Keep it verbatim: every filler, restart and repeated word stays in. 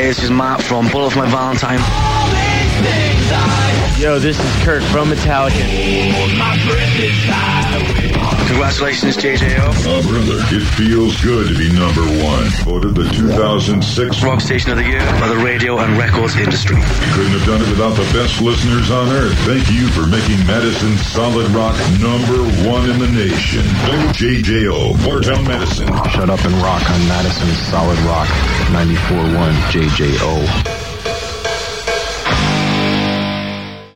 Hey, this is Matt from Bullet for My Valentine. Yo, this is Kirk from Metallica. Congratulations, J J O. Oh, brother, it feels good to be number one. Voted the two thousand six Rock Station of the Year by the radio and records industry. Couldn't have done it without the best listeners on earth. Thank you for making Madison Solid Rock number one in the nation. W J J O, Watertown, Madison. Shut up and rock on Madison Solid Rock, ninety-four point one J J O.